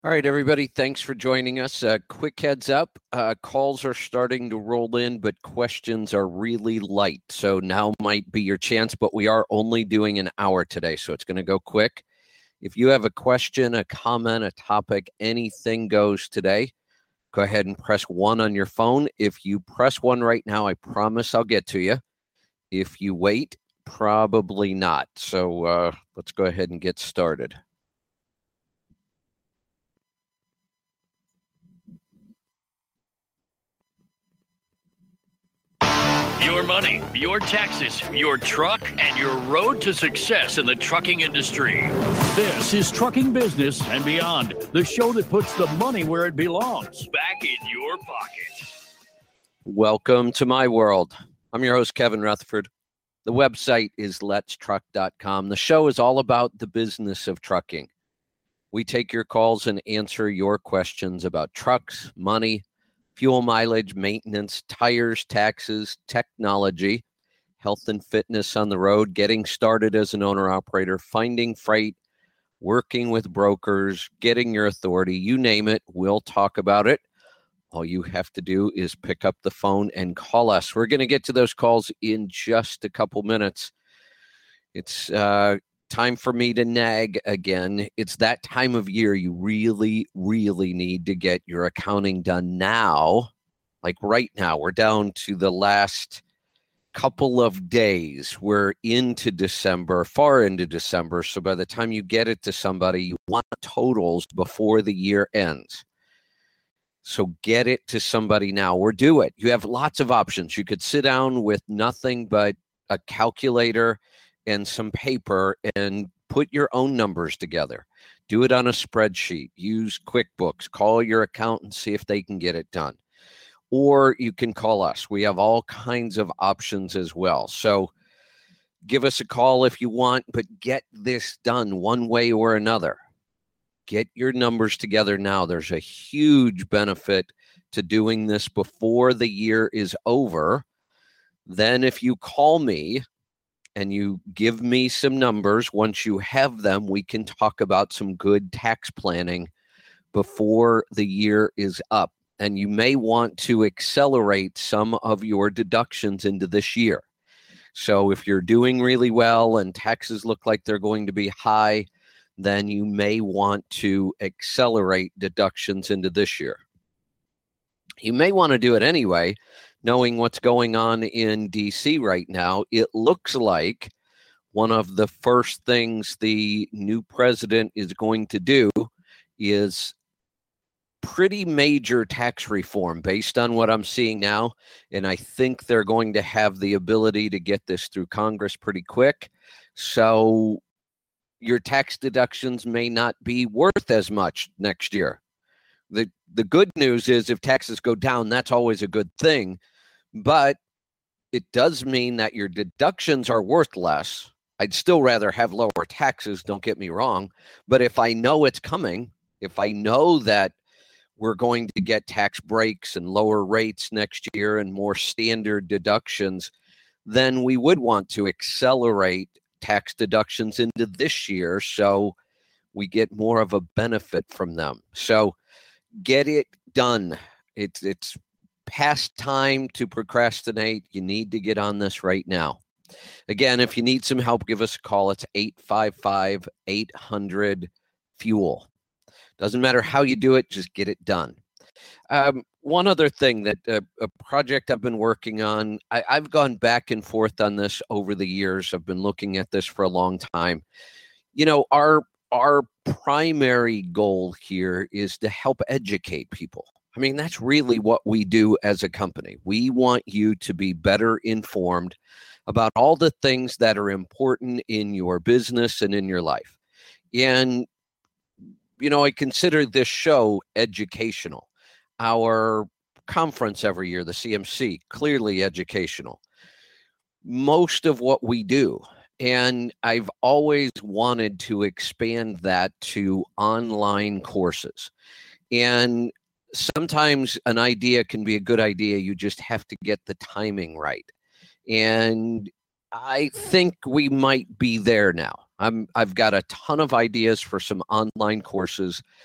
All right, everybody, thanks for joining us. Quick heads up, calls are starting to roll in, but questions are really light. So now might be your chance, but we are only doing an hour today, so it's going to go quick. If you have a question, a comment, a topic, anything goes today, go ahead and press 1 on your phone. If you press 1 right now, I promise I'll get to you. If you wait, probably not. So let's go ahead and get started. Your money, your taxes, your truck, and your road to success in the trucking industry. This is Trucking Business and Beyond, the show that puts the money where it belongs, back in your pocket. Welcome to my world. I'm your host, Kevin Rutherford. The website is letstruck.com. The show is all about the business of trucking. We take your calls and answer your questions about trucks, money, fuel mileage, maintenance, tires, taxes, technology, health and fitness on the road, getting started as an owner-operator, finding freight, working with brokers, getting your authority, you name it, we'll talk about it. All you have to do is pick up the phone and call us. We're going to get to those calls in just a couple minutes. It's time for me to nag again. It's that time of year you really, really need to get your accounting done now. Like right now, we're down to the last couple of days. We're into December, far into December. So by the time you get it to somebody, you want totals before the year ends. So get it to somebody now or do it. You have lots of options. You could sit down with nothing but a calculator and some paper and put your own numbers together. Do it on a spreadsheet. Use QuickBooks. Call your accountant, see if they can get it done. Or you can call us. We have all kinds of options as well. So give us a call if you want, but get this done one way or another. Get your numbers together now. There's a huge benefit to doing this before the year is over. Then if you call me and you give me some numbers, once you have them, we can talk about some good tax planning before the year is up. And you may want to accelerate some of your deductions into this year. So if you're doing really well and taxes look like they're going to be high, then you may want to accelerate deductions into this year. You may want to do it anyway, knowing what's going on in D.C. right now. It looks like one of the first things the new president is going to do is pretty major tax reform based on what I'm seeing now. And I think they're going to have the ability to get this through Congress pretty quick. So your tax deductions may not be worth as much next year. The good news is if taxes go down, that's always a good thing. But it does mean that your deductions are worth less. I'd still rather have lower taxes, don't get me wrong. But if I know it's coming, if I know that we're going to get tax breaks and lower rates next year and more standard deductions, then we would want to accelerate tax deductions into this year so we get more of a benefit from them. So get it done. It's past time to procrastinate. You need to get on this right now. Again, if you need some help, give us a call. It's 855-800-FUEL. Doesn't matter how you do it, just get it done. One other thing that a project I've been working on, I've gone back and forth on this over the years. I've been looking at this for a long time. You know, our primary goal here is to help educate people. I mean, that's really what we do as a company. We want you to be better informed about all the things that are important in your business and in your life. And, you know, I consider this show educational. Our conference every year, the CMC, clearly educational. Most of what we do, and I've always wanted to expand that to online courses. And sometimes an idea can be a good idea. You just have to get the timing right. And I think we might be there now. I've got a ton of ideas for some online courses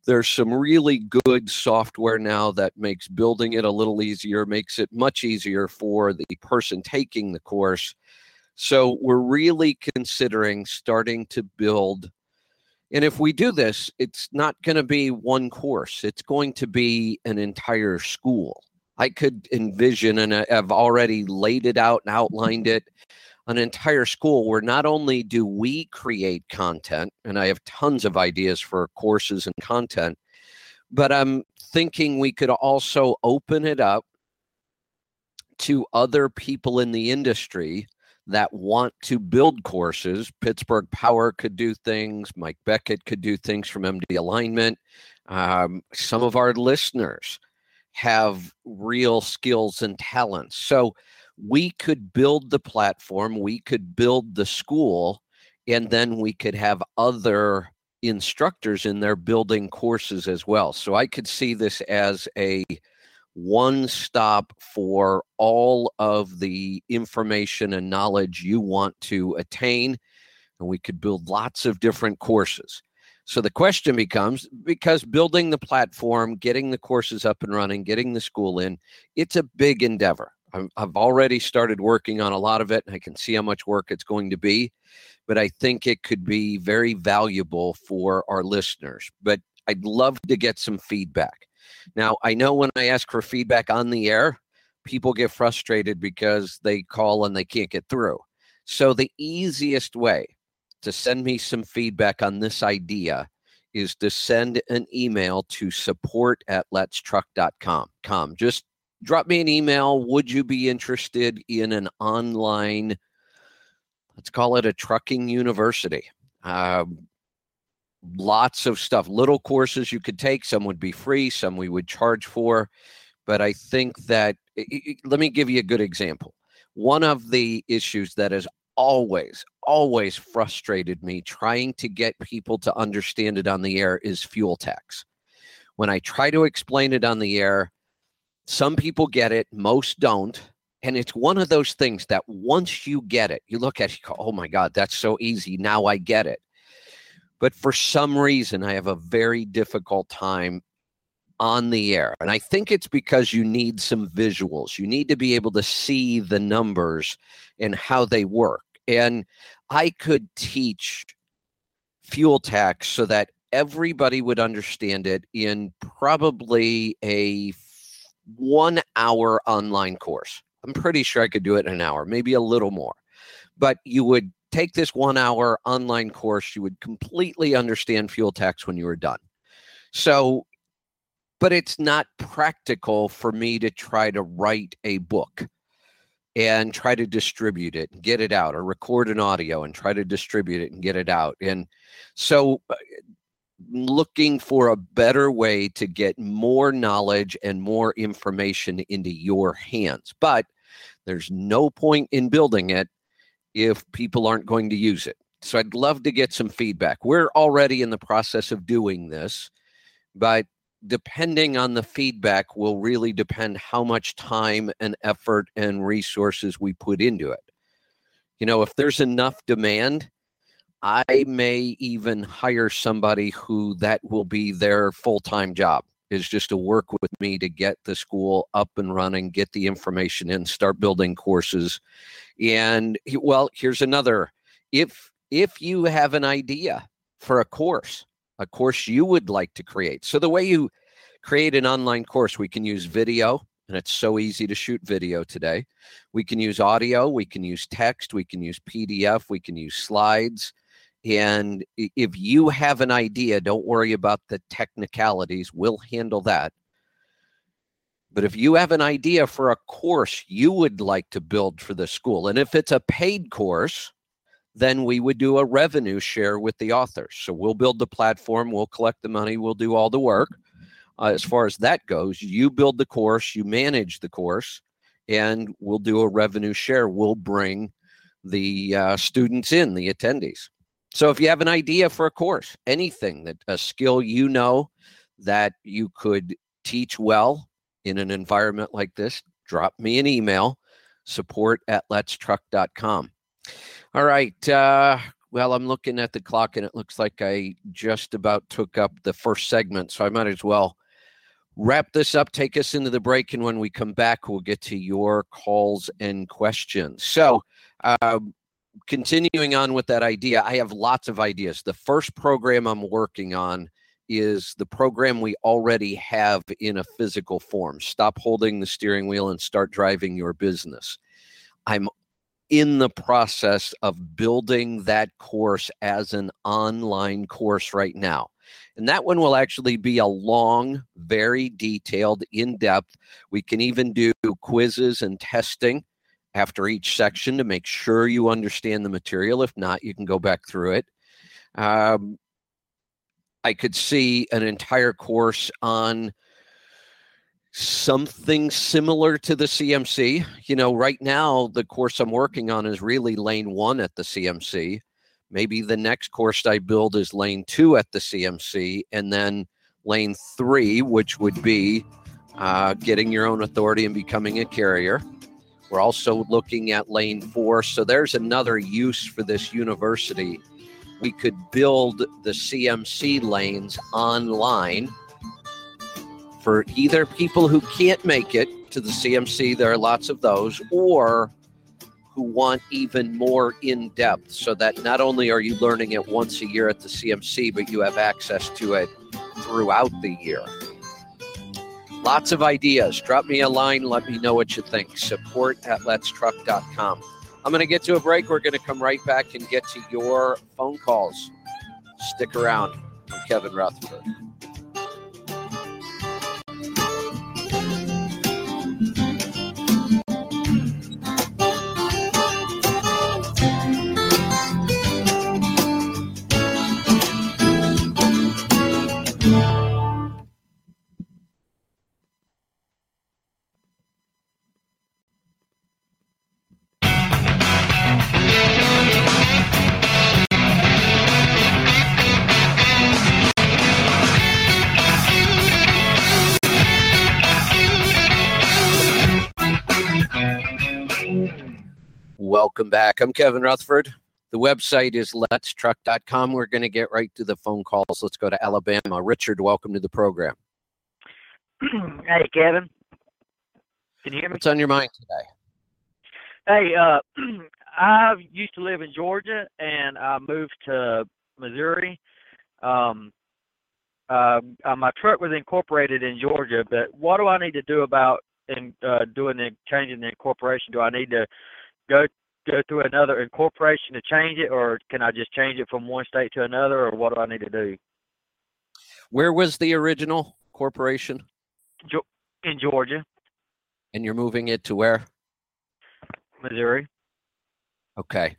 There's some really good software now that makes building it a little easier, makes it much easier for the person taking the course. So we're really considering starting to build. And if we do this, it's not going to be one course. It's going to be an entire school. I could envision, and I've already laid it out and outlined it, an entire school where not only do we create content, and I have tons of ideas for courses and content, but I'm thinking we could also open it up to other people in the industry that want to build courses. Pittsburgh Power could do things. Mike Beckett could do things from MD Alignment. Some of our listeners have real skills and talents. So we could build the platform, we could build the school, and then we could have other instructors in there building courses as well. So I could see this as a one-stop for all of the information and knowledge you want to attain, and we could build lots of different courses. So the question becomes, because building the platform, getting the courses up and running, getting the school in, it's a big endeavor. I've already started working on a lot of it, and I can see how much work it's going to be, but I think it could be very valuable for our listeners. But I'd love to get some feedback. Now, I know when I ask for feedback on the air, people get frustrated because they call and they can't get through. So the easiest way to send me some feedback on this idea is to send an email to support@letstruck.com. Just drop me an email. Would you be interested in an online, let's call it a trucking university? Lots of stuff, little courses you could take. Some would be free, some we would charge for. But I think that, let me give you a good example. One of the issues that has always frustrated me trying to get people to understand it on the air is fuel tax. When I try to explain it on the air, some people get it, most don't. And it's one of those things that once you get it, you look at it, you go, oh my God, that's so easy. Now I get it. But for some reason, I have a very difficult time on the air. And I think it's because you need some visuals. You need to be able to see the numbers and how they work. And I could teach fuel tax so that everybody would understand it in probably a 1 hour online course. I'm pretty sure I could do it in an hour, maybe a little more. But you would take this 1 hour online course, you would completely understand fuel tax when you were done. So, but it's not practical for me to try to write a book and try to distribute it and get it out, or record an audio and try to distribute it and get it out. And so looking for a better way to get more knowledge and more information into your hands. But there's no point in building it if people aren't going to use it. So I'd love to get some feedback. We're already in the process of doing this, but depending on the feedback will really depend how much time and effort and resources we put into it. You know, if there's enough demand, I may even hire somebody who that will be their full-time job, is just to work with me to get the school up and running, get the information in, start building courses. And well, here's another. If you have an idea for a course you would like to create. So the way you create an online course, we can use video, and it's so easy to shoot video today. We can use audio, we can use text, we can use PDF, we can use slides. And if you have an idea, don't worry about the technicalities. We'll handle that. But if you have an idea for a course you would like to build for the school, and if it's a paid course, then we would do a revenue share with the authors. So we'll build the platform, we'll collect the money, we'll do all the work. As far as that goes, you build the course, you manage the course, and we'll do a revenue share. We'll bring the students in, the attendees. So if you have an idea for a course, anything, that a skill you know that you could teach well in an environment like this, drop me an email, support@letstruck.com. All right, Well, I'm looking at the clock, and it looks like I just about took up the first segment, so I might as well wrap this up, take us into the break, and when we come back, we'll get to your calls and questions. So, continuing on with that idea, I have lots of ideas. The first program I'm working on is the program we already have in a physical form. Stop holding the steering wheel and start driving your business. I'm in the process of building that course as an online course right now. And that one will actually be a long, very detailed, in-depth. We can even do quizzes and testing after each section to make sure you understand the material. If not, you can go back through it. I could see an entire course on something similar to the CMC. You know, right now, the course I'm working on is really lane 1 at the CMC. Maybe the next course I build is lane 2 at the CMC, and then lane 3, which would be getting your own authority and becoming a carrier. We're also looking at lane 4. So there's another use for this university. We could build the CMC lanes online for either people who can't make it to the CMC, there are lots of those, or who want even more in-depth, so that not only are you learning it once a year at the CMC, but you have access to it throughout the year. Lots of ideas. Drop me a line. Let me know what you think. support@letstruck.com. I'm going to get to a break. We're going to come right back and get to your phone calls. Stick around. I'm Kevin Rutherford. Welcome back. I'm Kevin Rutherford. The website is letstruck.com. We're going to get right to the phone calls. Let's go to Alabama. Richard, welcome to the program. Hey, Kevin. Can you hear me? What's on your mind today? Hey, I used to live in Georgia, and I moved to Missouri. My truck was incorporated in Georgia, but what do I need to do about changing the incorporation? Do I need to go through another incorporation to change it, or can I just change it from one state to another, or what do I need to do? Where was the original corporation? In Georgia. And you're moving it to where? Missouri. Okay.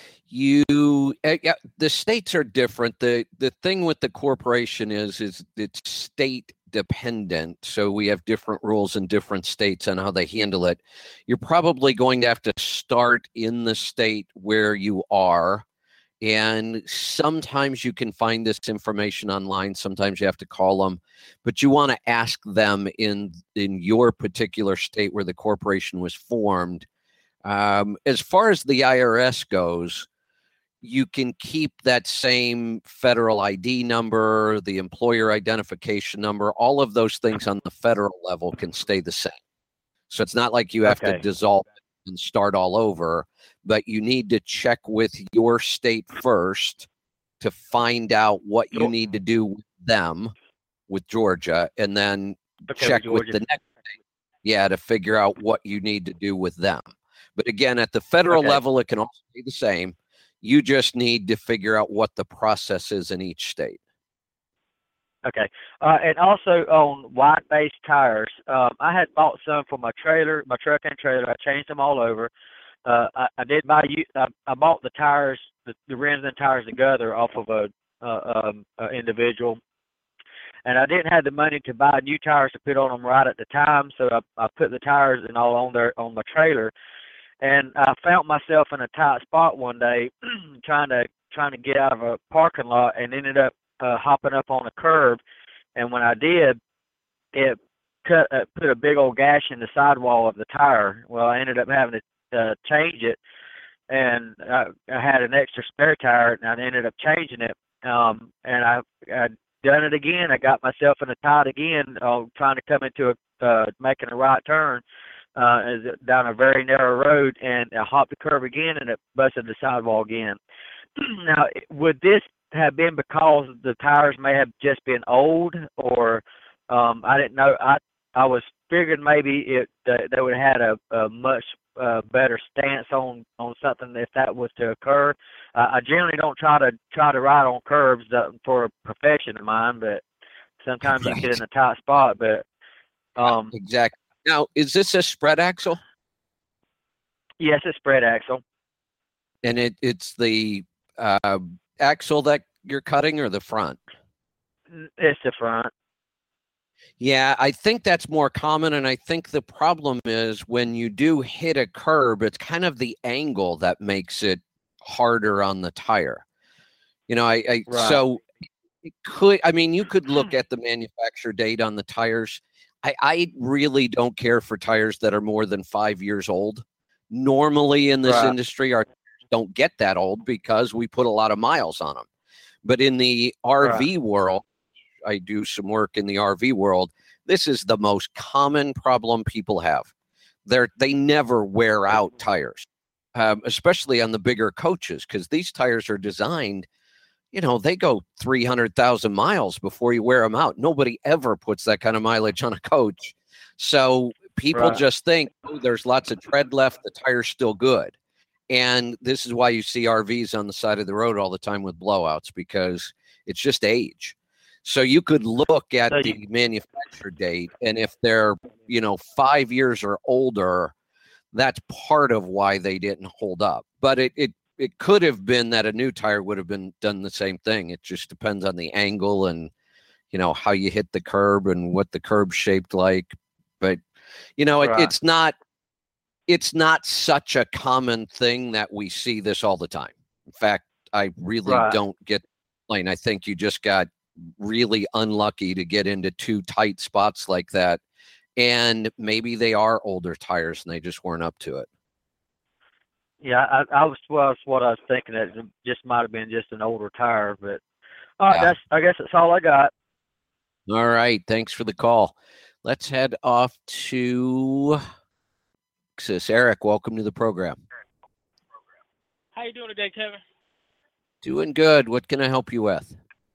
The states are different. The thing with the corporation is it's state dependent. So we have different rules in different states on how they handle it. You're probably going to have to start in the state where you are. And sometimes you can find this information online. Sometimes you have to call them, but you want to ask them in your particular state where the corporation was formed. As far as the IRS goes, you can keep that same federal ID number, the employer identification number, all of those things on the federal level can stay the same. So it's not like you have to dissolve it and start all over, but you need to check with your state first to find out what you need to do with them, with Georgia, and then check with the next state, to figure out what you need to do with them. But again, at the federal level, it can also be the same. You just need to figure out what the process is in each state. Okay. And also on wide-base tires, I had bought some for my trailer, my truck and trailer. I changed them all over. I bought the tires, the rims and tires together off of a individual. And I didn't have the money to buy new tires to put on them right at the time, so I put the tires and all on my trailer. And I found myself in a tight spot one day, trying to get out of a parking lot, and ended up hopping up on a curb. And when I did, it put a big old gash in the sidewall of the tire. Well, I ended up having to change it, and I had an extra spare tire, and I ended up changing it. And I done it again. I got myself in a tight again, trying to come into making a right turn down a very narrow road, and I hopped the curb again, and it busted the sidewall again. Now, would this have been because the tires may have just been old, or I didn't know. I was figuring maybe they would have had a much better stance on something if that was to occur. I generally don't try to ride on curbs for a profession of mine, but sometimes you get in a tight spot. But exactly. Now, is this a spread axle? Yes, it's spread axle. And it's the axle that you're cutting, or the front? It's the front. Yeah, I think that's more common, and I think the problem is when you do hit a curb, it's kind of the angle that makes it harder on the tire. You know, Right. So it could, I mean, you could look at the manufacture date on the tires. I really don't care for tires that are more than 5 years old. Normally in this Right. industry, our tires don't get that old because we put a lot of miles on them. But in the RV world, I do some work in the RV world, this is the most common problem people have. They never wear out tires, especially on the bigger coaches, because these tires are designed, you know, they go 300,000 miles before you wear them out. Nobody ever puts that kind of mileage on a coach. So people Right. just think, oh, there's lots of tread left, the tire's still good. And this is why you see RVs on the side of the road all the time with blowouts, because it's just age. So you could look at the manufacture date, and if they're, 5 years or older, that's part of why they didn't hold up. But it could have been that a new tire would have been done the same thing. It just depends on the angle and, how you hit the curb and what the curb's shaped like. But, Right. it's not such a common thing that we see this all the time. In fact, I really Right. don't get the plane. I think you just got really unlucky to get into two tight spots like that. And maybe they are older tires and they just weren't up to it. Yeah, I was what I was thinking. That it just might have been just an older tire, but all right, Yeah. I guess that's all I got. All right. Thanks for the call. Let's head off to Texas. Eric, welcome to the program. How you doing today, Kevin? Doing good. What can I help you with?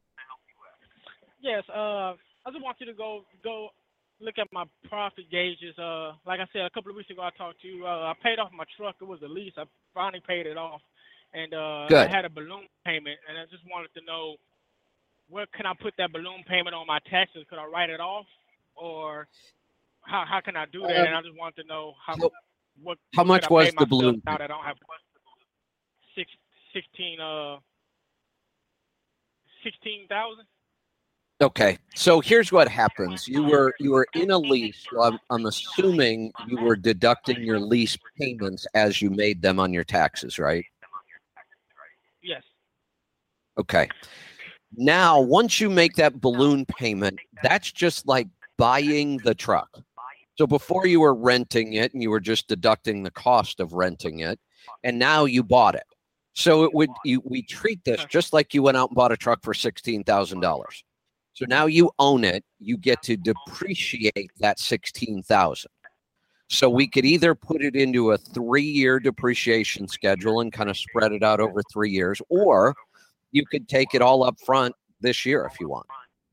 Yes, I just want you to go look at my profit gauges. Like I said, a couple of weeks ago I talked to you. I paid off my truck. It was a lease. I finally paid it off, and Good. I had a balloon payment, and I just wanted to know where can I put that balloon payment on my taxes? Could I write it off, or how can I do that? And I just wanted to know how much could I was pay the myself balloon now that I don't have 16,000. Okay, so here's what happens. You were in a lease. So I'm assuming you were deducting your lease payments as you made them on your taxes, right? Yes. Okay. Now, once you make that balloon payment, that's just like buying the truck. So before you were renting it and you were just deducting the cost of renting it, and now you bought it. So we treat this just like you went out and bought a truck for $16,000. So now you own it, you get to depreciate that $16,000. So we could either put it into a 3-year depreciation schedule and kind of spread it out over 3 years, or you could take it all up front this year if you want.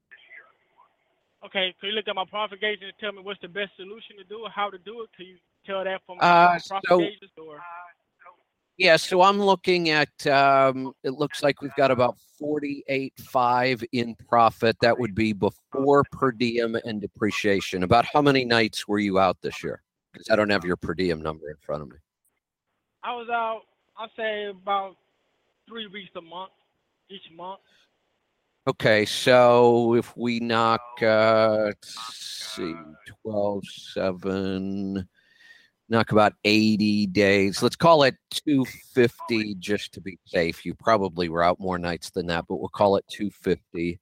Okay, can you look at my profit gauge and tell me what's the best solution to do or how to do it? Can you tell that from my profit gauges? Or? Yeah, so I'm looking at, it looks like we've got about 48.5 in profit. That would be before per diem and depreciation. About how many nights were you out this year? Because I don't have your per diem number in front of me. I was out, I'll say about 3 weeks a month, each month. Okay, so if we knock, let's see, 12, 7... knock about 80 days. Let's call it 250 just to be safe. You probably were out more nights than that, but we'll call it 250.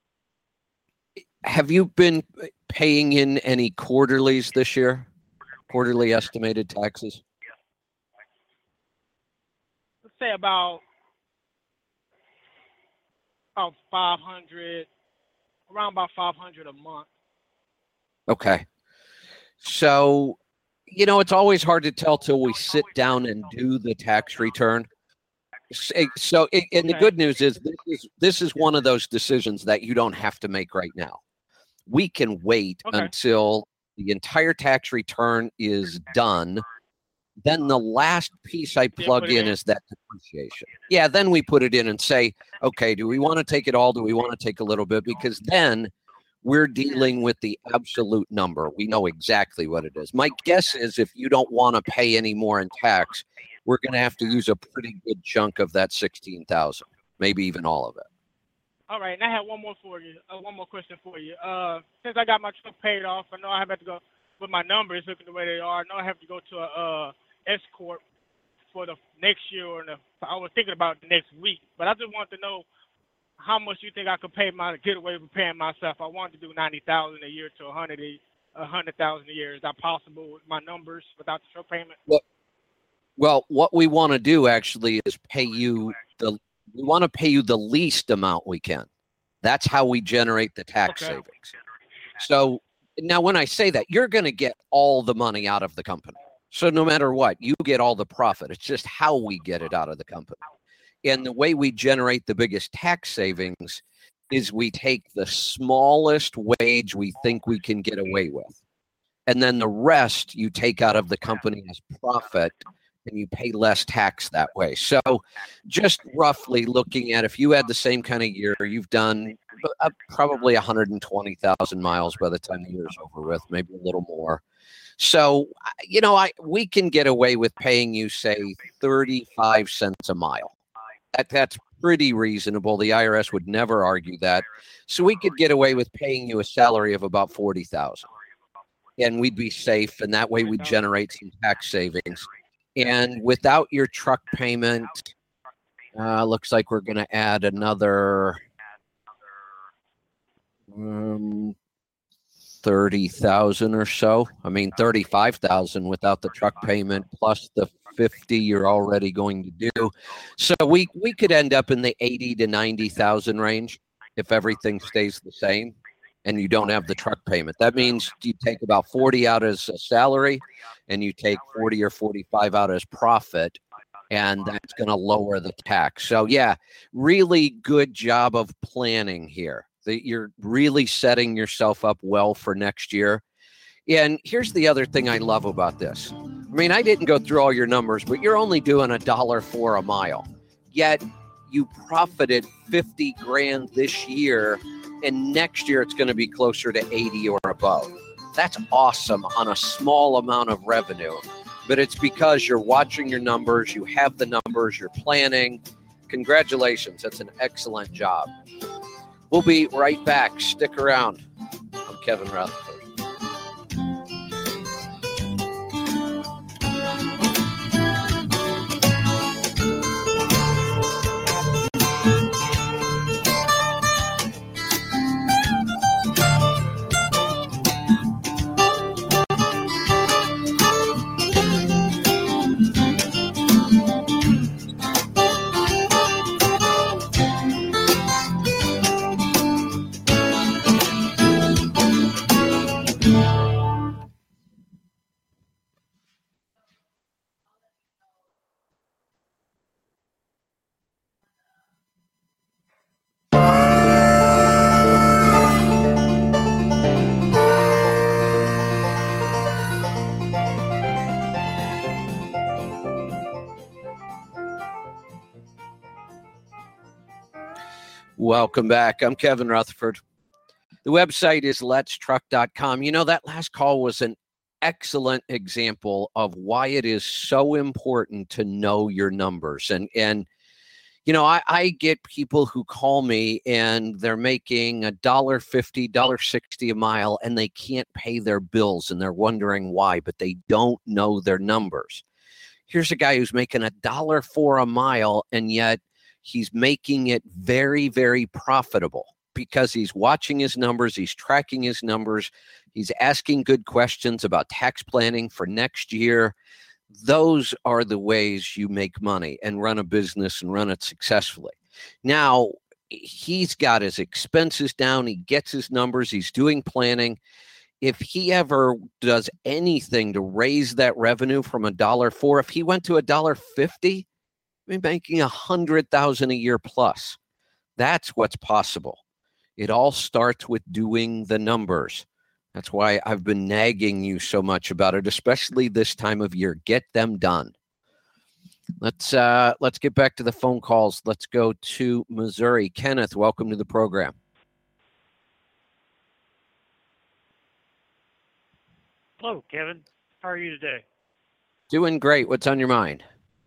Have you been paying in any quarterlies this year? quarterly estimated taxes? Let's say about 500, around about 500 a month. Okay. So, it's always hard to tell till we sit down and do the tax return. So, and the good news is this is one of those decisions that you don't have to make right now. We can wait until the entire tax return is done. Then the last piece I plug in is that depreciation. Yeah, then we put it in and say, okay, do we want to take it all? Do we want to take a little bit? Because then we're dealing with the absolute number. We know exactly what it is. My guess is if you don't want to pay any more in tax, we're going to have to use a pretty good chunk of that $16,000, maybe even all of it. All right, and I have one more for you. One more question for you. Since I got my truck paid off, I know I have to go with my numbers looking the way they are. I know I have to go to a S corp for the next year, I was thinking about the next week. But I just want to know how much you think I could get away with paying myself. I wanted to do $90,000 a year to $100,000 a year. Is that possible with my numbers without the truck payment? Well, what we want to do actually is we want to pay you the least amount we can. That's how we generate the tax savings. So now when I say that, you're going to get all the money out of the company. So no matter what, you get all the profit. It's just how we get it out of the company. And the way we generate the biggest tax savings is we take the smallest wage we think we can get away with. And then the rest you take out of the company as profit, and you pay less tax that way. So just roughly looking at, if you had the same kind of year, you've done probably 120,000 miles by the time the year's over with, maybe a little more. So, we can get away with paying you, say, 35 cents a mile. That's pretty reasonable. The IRS would never argue that. So we could get away with paying you a salary of about 40,000, and we'd be safe. And that way we'd generate some tax savings. And without your truck payment, looks like we're going to add another 30,000 or so. I mean, 35,000 without the truck payment plus the 50 you're already going to do. So we could end up in the 80 to 90,000 range if everything stays the same and you don't have the truck payment. That means you take about 40 out as a salary and you take 40 or 45 out as profit, and that's going to lower the tax. So yeah, really good job of planning here. That you're really setting yourself up well for next year. And here's the other thing I love about this. I mean, I didn't go through all your numbers, but you're only doing $1.04 a mile. Yet you profited 50 grand this year, and next year it's going to be closer to 80 or above. That's awesome on a small amount of revenue. But it's because you're watching your numbers, you have the numbers, you're planning. Congratulations. That's an excellent job. We'll be right back. Stick around. I'm Kevin Rutherford. Welcome back. I'm Kevin Rutherford. The website is letstruck.com. That last call was an excellent example of why it is so important to know your numbers. And I get people who call me and they're making $1.50, $1.60 a mile, and they can't pay their bills, and they're wondering why, but they don't know their numbers. Here's a guy who's making $1.04 a mile, and yet he's making it very, very profitable. because he's watching his numbers, he's tracking his numbers, he's asking good questions about tax planning for next year. Those are the ways you make money and run a business and run it successfully. Now, he's got his expenses down. He gets his numbers. He's doing planning. If he ever does anything to raise that revenue from $1.04, if he went to $1.50, he'd be making $100,000 a year plus. That's what's possible. It all starts with doing the numbers. That's why I've been nagging you so much about it, especially this time of year. Get them done. Let's get back to the phone calls. Let's go to Missouri. Kenneth, welcome to the program. Hello, Kevin. How are you today? Doing great. What's on your mind?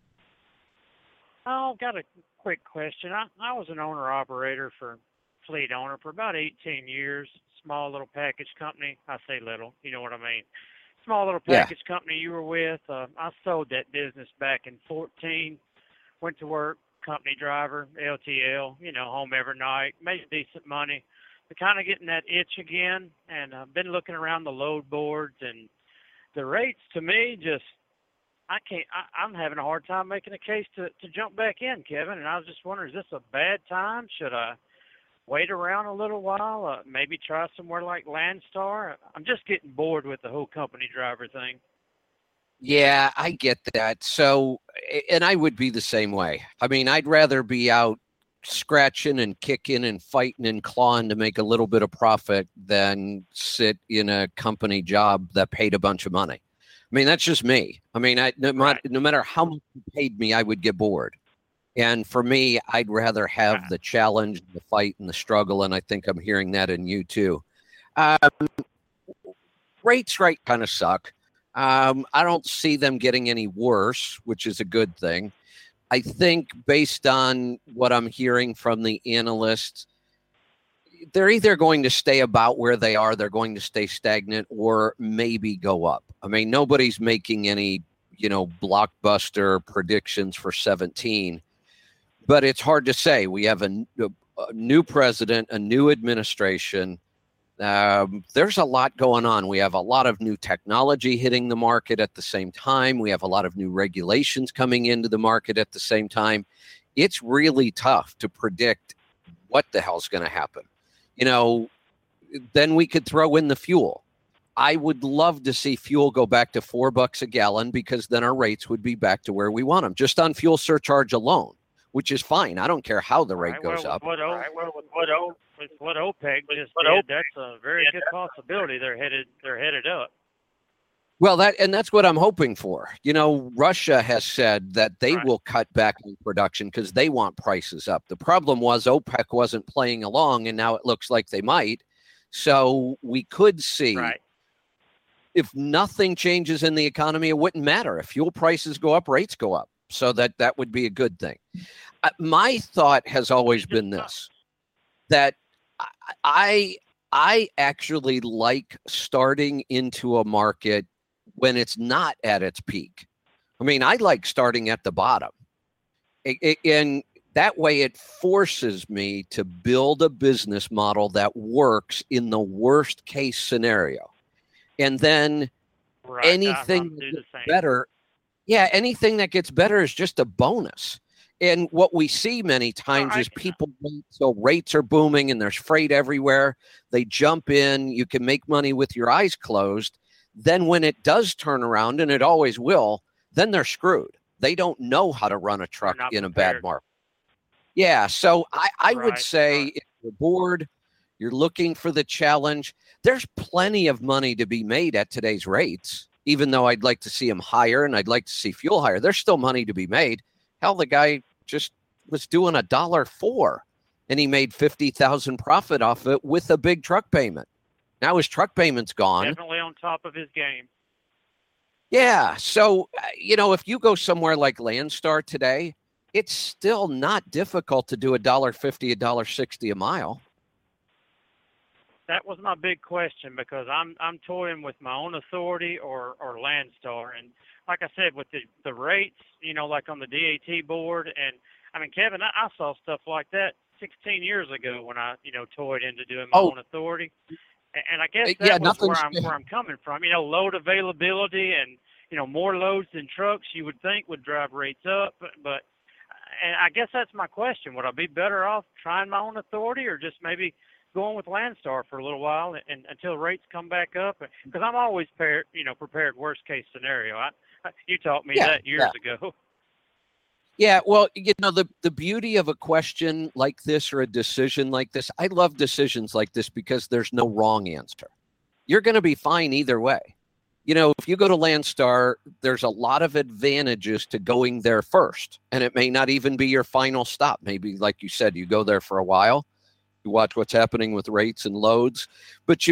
Oh, got a quick question. I was an owner-operator fleet owner for about 18 years. Small little package company. I say little, you know what I mean. Small little package company you were with. I sold that business back in 2014. Went to work, company driver, LTL, home every night. Made decent money. But kind of getting that itch again. And I've been looking around the load boards, and the rates to me just, I'm having a hard time making a case to jump back in, Kevin. And I was just wondering, is this a bad time? Should I wait around a little while, maybe try somewhere like Landstar? I'm just getting bored with the whole company driver thing. Yeah, I get that. So, and I would be the same way. I mean, I'd rather be out scratching and kicking and fighting and clawing to make a little bit of profit than sit in a company job that paid a bunch of money. I mean, that's just me. I mean, no matter how much you paid me, I would get bored. And for me, I'd rather have the challenge, the fight, and the struggle. And I think I'm hearing that in you too. Rates right kind of suck. I don't see them getting any worse, which is a good thing. I think based on what I'm hearing from the analysts, they're either going to stay about where they are, they're going to stay stagnant, or maybe go up. I mean, nobody's making any, blockbuster predictions for 17. But it's hard to say. We have a new president, a new administration. There's a lot going on. We have a lot of new technology hitting the market at the same time. We have a lot of new regulations coming into the market at the same time. It's really tough to predict what the hell's going to happen. Then we could throw in the fuel. I would love to see fuel go back to $4 a gallon, because then our rates would be back to where we want them, just on fuel surcharge alone, which is fine. I don't care how the rate goes up. What OPEC just did, that's a very good possibility. They're headed up. Well, that's what I'm hoping for. Russia has said that they will cut back on production because they want prices up. The problem was OPEC wasn't playing along, and now it looks like they might. So we could see, if nothing changes in the economy, it wouldn't matter. If fuel prices go up, rates go up. So that would be a good thing. My thought has always been this, that I actually like starting into a market when it's not at its peak. I mean, I like starting at the bottom. And that way it forces me to build a business model that works in the worst case scenario. And then anything that gets better, anything that gets better is just a bonus. And what we see many times is people wait till rates are booming and there's freight everywhere. They jump in. You can make money with your eyes closed. Then when it does turn around, and it always will, then they're screwed. They don't know how to run a truck in a bad market. Yeah, so I would say if you're bored, you're looking for the challenge, there's plenty of money to be made at today's rates, even though I'd like to see them higher and I'd like to see fuel higher. There's still money to be made. Hell, the guy just was doing $1.04 and he made $50,000 profit off it with a big truck payment. Now his truck payment's gone. Definitely on top of his game. Yeah. So, if you go somewhere like Landstar today, it's still not difficult to do $1.50, $1.60 a mile. That was my big question, because I'm toying with my own authority or Landstar. And like I said, with the rates, like on the DAT board, and I mean, Kevin, I saw stuff like that 16 years ago when I, toyed into doing my own authority. And I guess yeah, that was where I'm coming from. Load availability and, more loads than trucks you would think would drive rates up. But and I guess that's my question. Would I be better off trying my own authority or just maybe going with Landstar for a little while and until rates come back up? Because I'm always prepared worst case scenario. You taught me that years ago. Yeah, well, the beauty of a question like this or a decision like this, I love decisions like this because there's no wrong answer. You're going to be fine either way. If you go to Landstar, there's a lot of advantages to going there first, and it may not even be your final stop. Maybe, like you said, you go there for a while, you watch what's happening with rates and loads, but you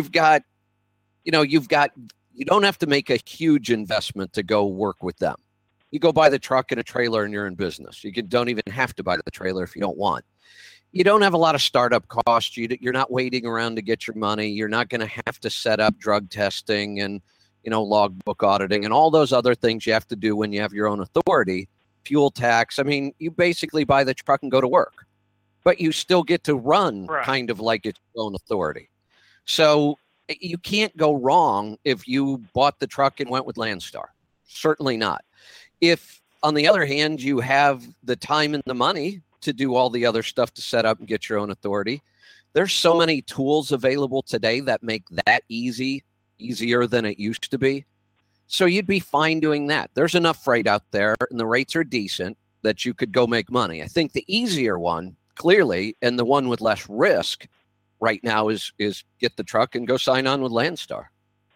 don't have to make a huge investment to go work with them. You go buy the truck and a trailer and you're in business. You don't even have to buy the trailer if you don't want. You don't have a lot of startup costs. You're not waiting around to get your money. You're not going to have to set up drug testing and, logbook auditing and all those other things you have to do when you have your own authority, fuel tax. I mean, you basically buy the truck and go to work, but you still get to run kind of like it's your own authority. So you can't go wrong if you bought the truck and went with Landstar. Certainly not. If, on the other hand, you have the time and the money to do all the other stuff to set up and get your own authority, there's so many tools available today that make that easier than it used to be. So you'd be fine doing that. There's enough freight out there and the rates are decent that you could go make money. I think the easier one, clearly, and the one with less risk right now is get the truck and go sign on with Landstar.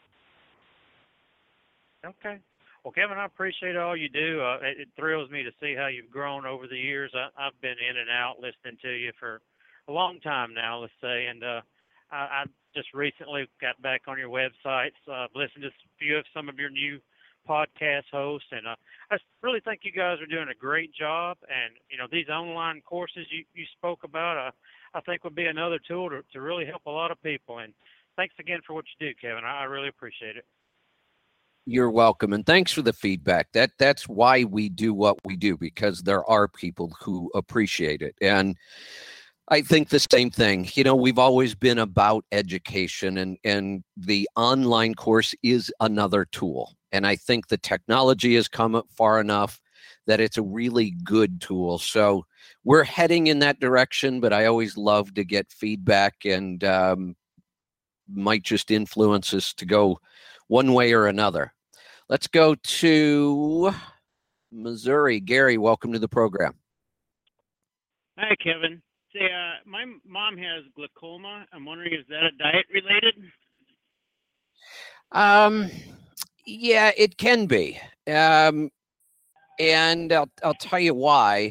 Okay. Well, Kevin, I appreciate all you do. It thrills me to see how you've grown over the years. I've been in and out listening to you for a long time now, let's say, and I just recently got back on your websites, listened to some of your new podcast hosts, and I really think you guys are doing a great job. And these online courses you spoke about, I think would be another tool to really help a lot of people. And thanks again for what you do, Kevin. I really appreciate it. You're welcome. And thanks for the feedback. That's why we do what we do, because there are people who appreciate it. And I think the same thing. We've always been about education, and the online course is another tool. And I think the technology has come up far enough that it's a really good tool. So we're heading in that direction, but I always love to get feedback and might just influence us to go one way or another. Let's go to Missouri. Gary, welcome to the program. Hi, Kevin. Say, my mom has glaucoma. I'm wondering, is that a diet related? Yeah, it can be. And I'll tell you why.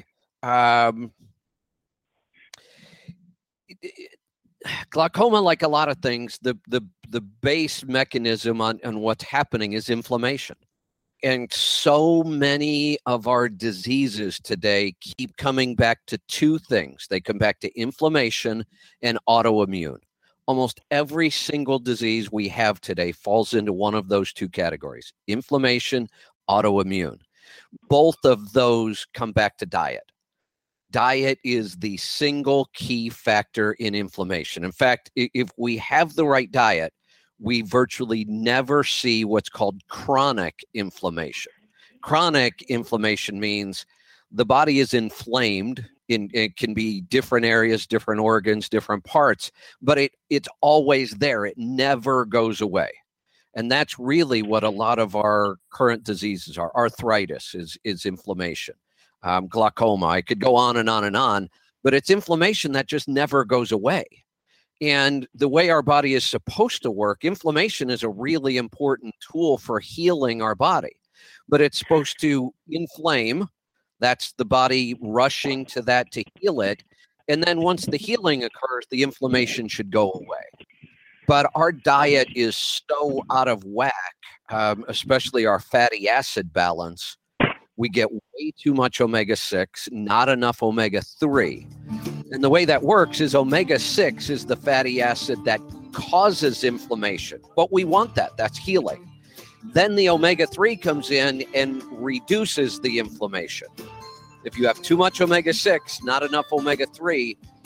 Glaucoma, like a lot of things, the base mechanism on what's happening is inflammation. And so many of our diseases today keep coming back to two things. They come back to inflammation and autoimmune. Almost every single disease we have today falls into one of those two categories: inflammation, autoimmune. Both of those come back to diet. Diet is the single key factor in inflammation. In fact, if we have the right diet, we virtually never see what's called chronic inflammation. Chronic inflammation means the body is inflamed. It can be different areas, different organs, different parts, but it's always there. It never goes away. And that's really what a lot of our current diseases are. Arthritis is inflammation. Glaucoma, I could go on and on and on, but it's inflammation that just never goes away. And the way our body is supposed to work, inflammation is a really important tool for healing our body, but it's supposed to inflame. That's the body rushing to that to heal it. And then once the healing occurs, the inflammation should go away. But our diet is so out of whack, especially our fatty acid balance. We get way too much omega-6, not enough omega-3. And the way that works is omega-6 is the fatty acid that causes inflammation. But we want that. That's healing. Then the omega-3 comes in and reduces the inflammation. If you have too much omega-6, not enough omega-3,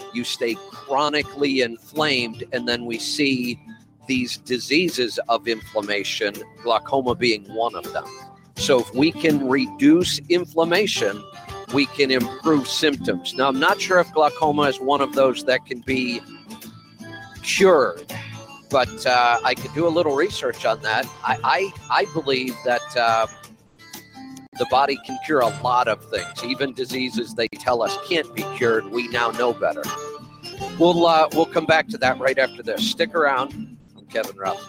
you stay chronically inflamed, and then we see these diseases of inflammation, glaucoma being one of them. So if we can reduce inflammation, we can improve symptoms. Now, I'm not sure if glaucoma is one of those that can be cured, but I could do a little research on that. I believe that the body can cure a lot of things, even diseases they tell us can't be cured. We now know better. We'll come back to that right after this. Stick around. I'm Kevin Rutherford.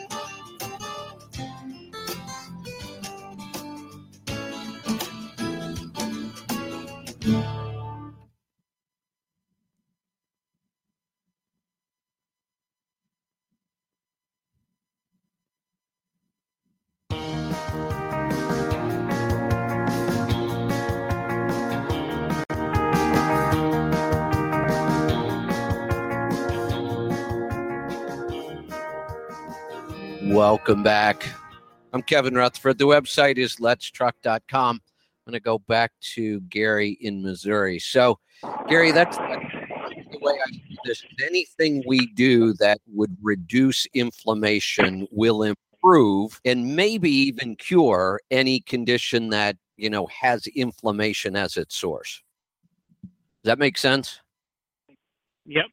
Welcome back. I'm Kevin Rutherford. The website is letstruck.com. I'm going to go back to Gary in Missouri. So, Gary, that's the way I see this. Anything we do that would reduce inflammation will improve and maybe even cure any condition that, has inflammation as its source. Does that make sense? Yep.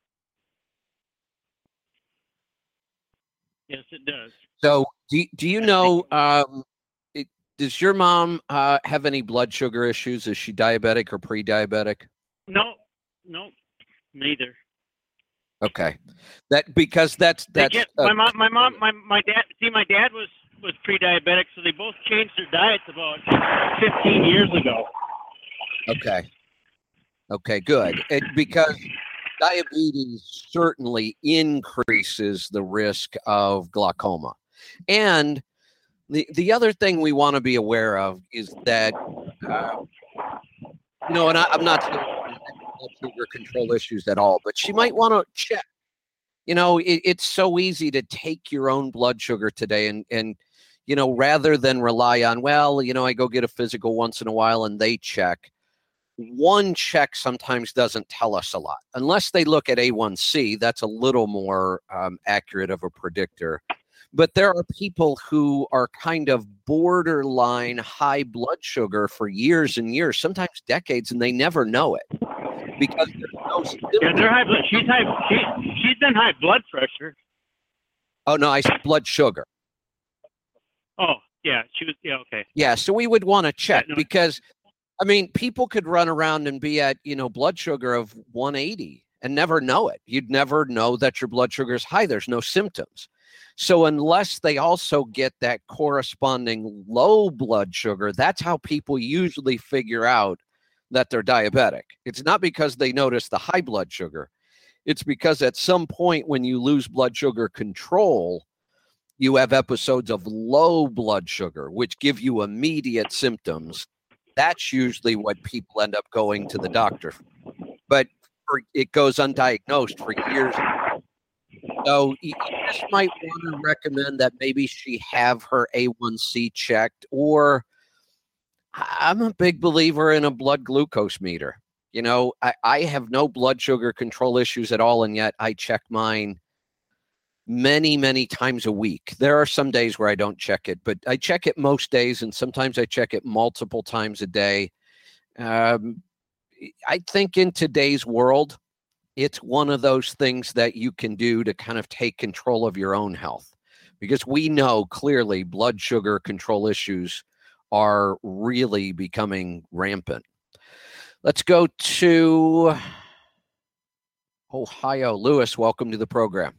Yes, it does. So do you know, does your mom have any blood sugar issues? Is she diabetic or pre-diabetic? No, neither. Okay. That's my dad. See, my dad was pre-diabetic, so they both changed their diets about 15 years ago. Okay, good. Because diabetes certainly increases the risk of glaucoma. And the other thing we want to be aware of is that, and I'm not saying blood sugar control issues at all, but she might want to check. It's so easy to take your own blood sugar today and rather than rely on, I go get a physical once in a while and they check. One check sometimes doesn't tell us a lot. Unless they look at A1C, that's a little more accurate of a predictor. But there are people who are kind of borderline high blood sugar for years and years, sometimes decades, and they never know it because there's no symptoms. Yeah, they're high blood. She's been high blood pressure. Oh no, I said blood sugar. Oh yeah, she was. Yeah, okay. Yeah, so we would want to check because, people could run around and be at blood sugar of 180 and never know it. You'd never know that your blood sugar is high. There's no symptoms. So unless they also get that corresponding low blood sugar, that's how people usually figure out that they're diabetic. It's not because they notice the high blood sugar. It's because at some point when you lose blood sugar control, you have episodes of low blood sugar, which give you immediate symptoms. That's usually what people end up going to the doctor for. But it goes undiagnosed for years. So you just might want to recommend that maybe she have her A1C checked, or I'm a big believer in a blood glucose meter. I have no blood sugar control issues at all, and yet I check mine many, many times a week. There are some days where I don't check it, but I check it most days, and sometimes I check it multiple times a day. I think in today's world, it's one of those things that you can do to kind of take control of your own health, because we know clearly blood sugar control issues are really becoming rampant. Let's go to Ohio. Lewis, welcome to the program.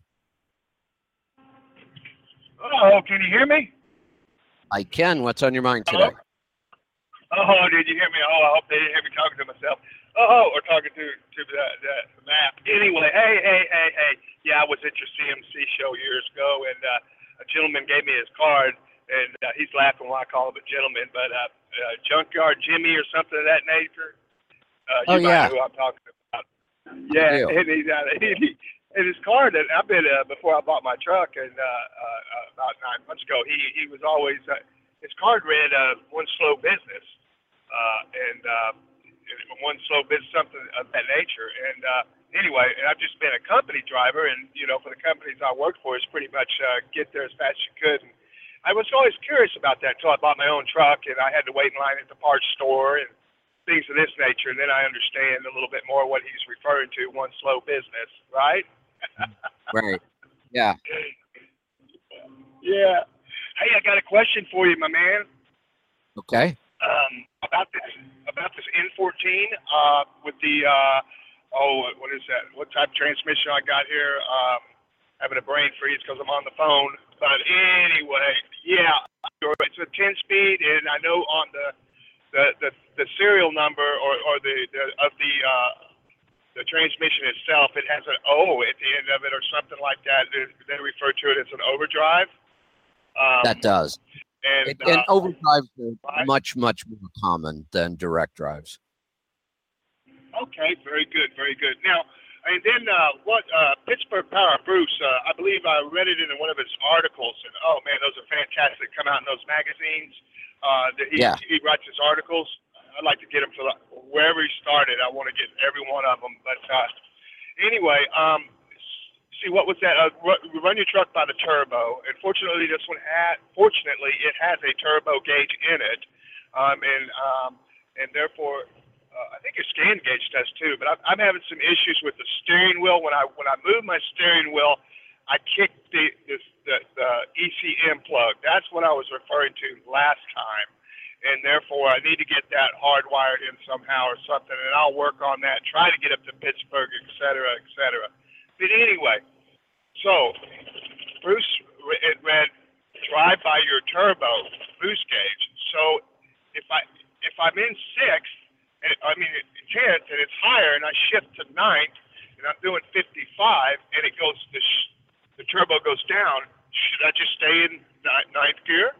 Oh, can you hear me? I can. What's on your mind today? Oh, did you hear me? Oh, I hope they didn't hear me talking to myself. Oh, or talking to the map. Anyway, hey. Yeah, I was at your CMC show years ago, and a gentleman gave me his card, and he's laughing when I call him a gentleman, but Junkyard Jimmy or something of that nature. You might know who I'm talking about. Yeah, and his card that I've been before I bought my truck, and about 9 months ago, he was always his card read one slow business, and one slow business, something of that nature. And anyway, and I've just been a company driver, and for the companies I worked for, it's pretty much get there as fast as you could. And I was always curious about that until I bought my own truck, and I had to wait in line at the parts store and things of this nature. And then I understand a little bit more what he's referring to, one slow business, right? Right. Yeah. Yeah. Hey, I got a question for you, my man. Okay. About this N14 with the what is that? What type of transmission I got here? Having a brain freeze because I'm on the phone. But anyway, yeah, it's a 10-speed, and I know on the serial number or the transmission itself, it has an O at the end of it or something like that. They refer to it as an overdrive. That does. And overdrives are much, much more common than direct drives. Okay, very good, very good. Now, and then Pittsburgh Power, Bruce, I believe I read it in one of his articles, and oh man, those are fantastic. Come out in those magazines. He writes his articles. I'd like to get him to wherever he started. I want to get every one of them. But anyway, see, what was that? Run your truck by the turbo. And fortunately, this one it has a turbo gauge in it, and therefore. I think your scan gauge does too, but I'm having some issues with the steering wheel. When I move my steering wheel, I kick the ECM plug. That's what I was referring to last time, and therefore I need to get that hardwired in somehow or something. And I'll work on that. Try to get up to Pittsburgh, et cetera, et cetera. But anyway, so Bruce read drive by your turbo boost gauge. So if I'm in sixth. Tenth, and it's higher, and I shift to ninth, and I'm doing 55, and it goes, the turbo goes down. Should I just stay in ninth gear?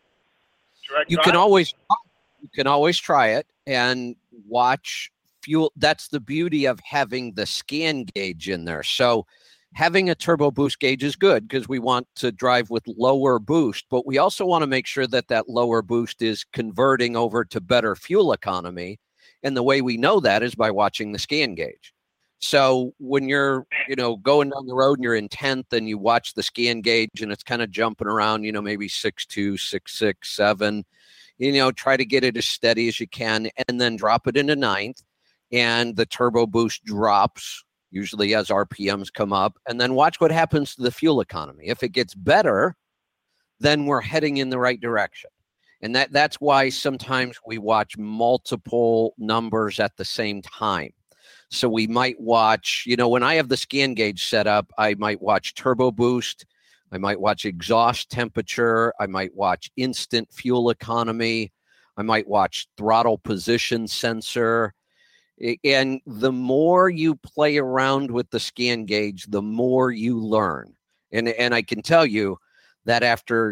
You can always try it and watch fuel. That's the beauty of having the scan gauge in there. So having a turbo boost gauge is good because we want to drive with lower boost, but we also want to make sure that lower boost is converting over to better fuel economy. And the way we know that is by watching the scan gauge. So when you're, going down the road and you're in 10th and you watch the scan gauge and it's kind of jumping around, maybe 6.2, 6.6, 7, try to get it as steady as you can and then drop it into ninth. And the turbo boost drops, usually as RPMs come up, and then watch what happens to the fuel economy. If it gets better, then we're heading in the right direction. And that's why sometimes we watch multiple numbers at the same time. So we might watch, when I have the scan gauge set up, I might watch turbo boost. I might watch exhaust temperature. I might watch instant fuel economy. I might watch throttle position sensor. And the more you play around with the scan gauge, the more you learn. And I can tell you that after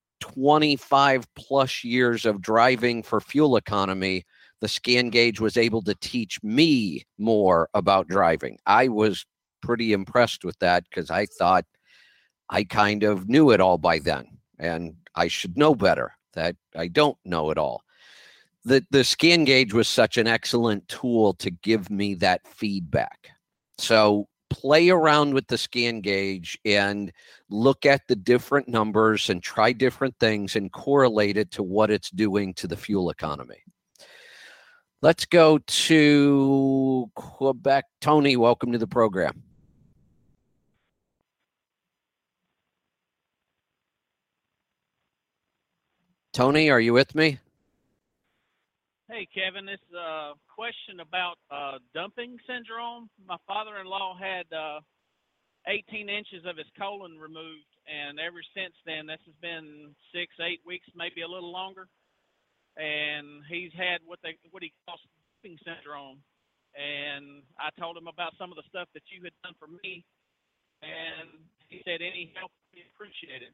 25 plus years of driving for fuel economy, the scan gauge was able to teach me more about driving. I was pretty impressed with that because I thought I kind of knew it all by then, and I should know better that I don't know it all. The scan gauge was such an excellent tool to give me that feedback. So play around with the scan gauge and look at the different numbers and try different things and correlate it to what it's doing to the fuel economy. Let's go to Quebec. Tony, welcome to the program. Tony, are you with me? Hey, Kevin, this is a question about dumping syndrome. My father-in-law had 18 inches of his colon removed, and ever since then, this has been 6-8 weeks, maybe a little longer, and he's had what he calls dumping syndrome. And I told him about some of the stuff that you had done for me, and he said any help would be appreciated.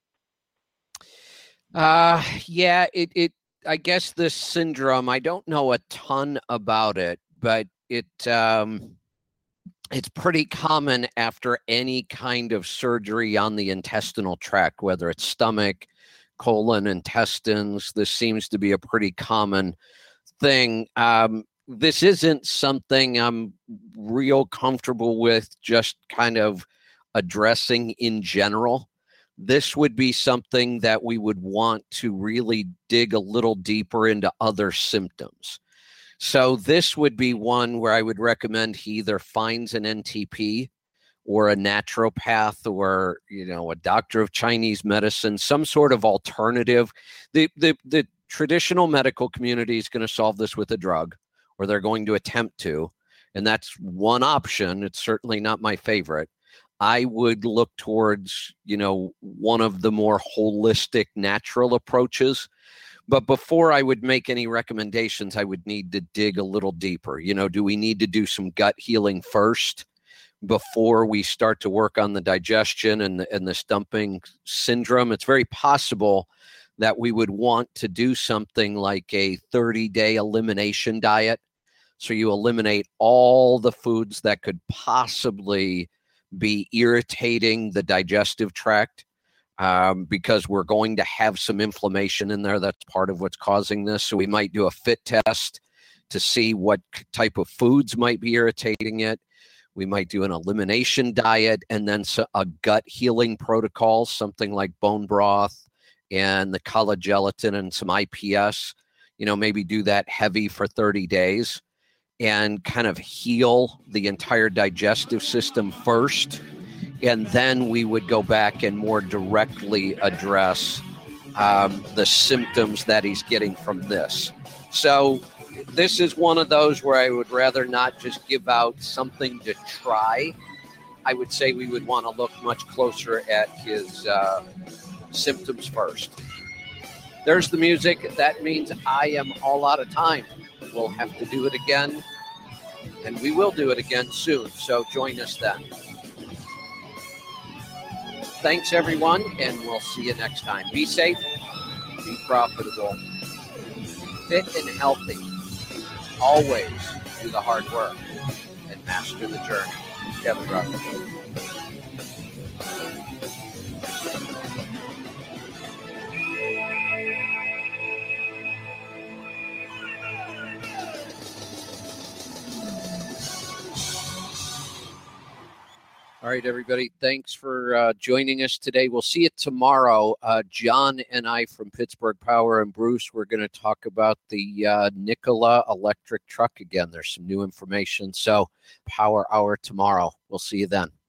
Yeah, I guess this syndrome, I don't know a ton about it, but it's pretty common after any kind of surgery on the intestinal tract, whether it's stomach, colon, intestines. This seems to be a pretty common thing. this isn't something I'm real comfortable with just kind of addressing in general. This would be something that we would want to really dig a little deeper into other symptoms. So this would be one where I would recommend he either finds an NTP or a naturopath or, a doctor of Chinese medicine, some sort of alternative. The traditional medical community is going to solve this with a drug, or they're going to attempt to, and that's one option. It's certainly not my favorite. I would look towards, one of the more holistic, natural approaches. But before I would make any recommendations, I would need to dig a little deeper. Do we need to do some gut healing first before we start to work on the digestion and the stumping syndrome? It's very possible that we would want to do something like a 30-day elimination diet. So you eliminate all the foods that could possibly be irritating the digestive tract, because we're going to have some inflammation in there. That's part of what's causing this. So we might do a fit test to see what type of foods might be irritating it. We might do an elimination diet and then a gut healing protocol, something like bone broth and the collagen and some IPS, maybe do that heavy for 30 days. And kind of heal the entire digestive system first. And then we would go back and more directly address the symptoms that he's getting from this. So this is one of those where I would rather not just give out something to try. I would say we would want to look much closer at his symptoms first. There's the music. That means I am all out of time. We'll have to do it again, and we will do it again soon. So join us then. Thanks, everyone, and we'll see you next time. Be safe, be profitable, fit and healthy. Always do the hard work and master the journey. Kevin Rutherford. All right, everybody. Thanks for joining us today. We'll see you tomorrow. John and I from Pittsburgh Power and Bruce, we're going to talk about the Nikola electric truck again. There's some new information. So Power Hour tomorrow. We'll see you then.